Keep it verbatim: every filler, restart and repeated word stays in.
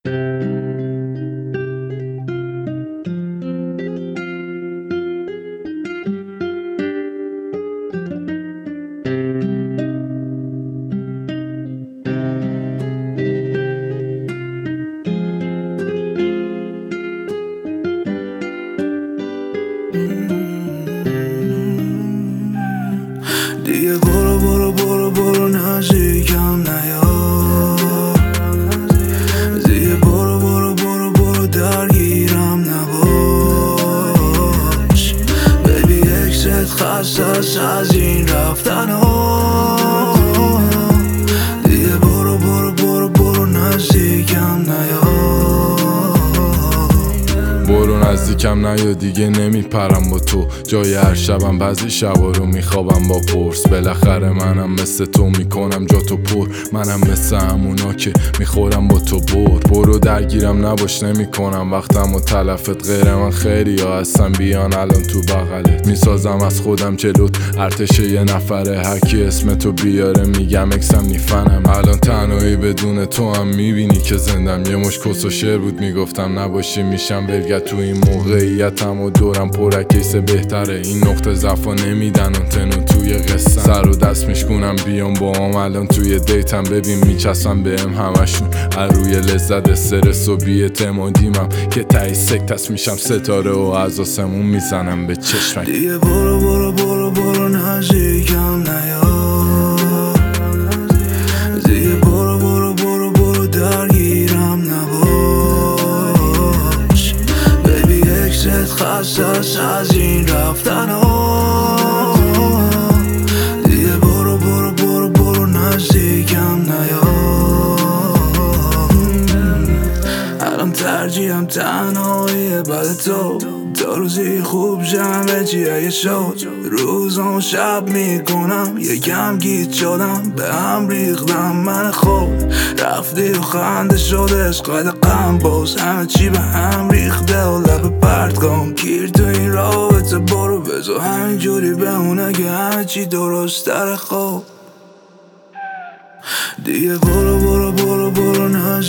دیگه برو برو برو برو نزدیکم نیا، دیگه برو برو برو برو درگیرم نباش. بیبی اکست خسته است از این رفتن ها، دیگه برو برو برو برو نزدیکم نیا، برو نزدیکم نیا دیگه نمیپرم با تو. جای هر شبم بعضی شبا رو میخوابم با پرس. بالاخره منم مثل تو میکنم جا تو پر، منم مثل همونا که میخورم با تو بر. برو درگیرم نباش نمیکنم وقتم و تلفت، غیر من خیلی ها هستن بیان الان تو بغلت. میسازم از خودم جلوت ارتش یه نفره، هرکی اسم تو بیاره میگم اکسم نیفنم. الان تنهایی بدون تو هم میبینی که زندم، یه مش کس و شعر بود میگفتم نباشی میشم ولگت. تو این موقعیتم و دورم پر کیس بهتره، این نقطه ضعفا نمیدن اون تنو توی قصه. سر و دست میشکونم بیام با هم الان توی دیتم، ببین میچسبم بهم همشون روی لذت استرس و بی‌اعتمادیمم که تایی سکتس میشم ستاره و از آسمون میزنم به چشمک. دیگه برو برو برو برو نزدیکم نیا، دیگه برو برو برو برو درگیرم نباش. بیبی اکست خسته است از این رفتن ها، دیگه برو برو برو برو نزدیکم نیا. الان ترجیحم تنهاییه بعد تو، تا روزی خوب جمعه چی اگه شد. روزم و شب میکنم یکم گیت شدم، به هم ریختم من خود. رفتی و خنده شده عشقت غم باز، همه چی به هم ریخته و لب پرت کن. گیر تو این رابطه برو بزا همینجوری بمونه که همه چی درست تره. خوب دیگه برو برو برو برو نزدیکم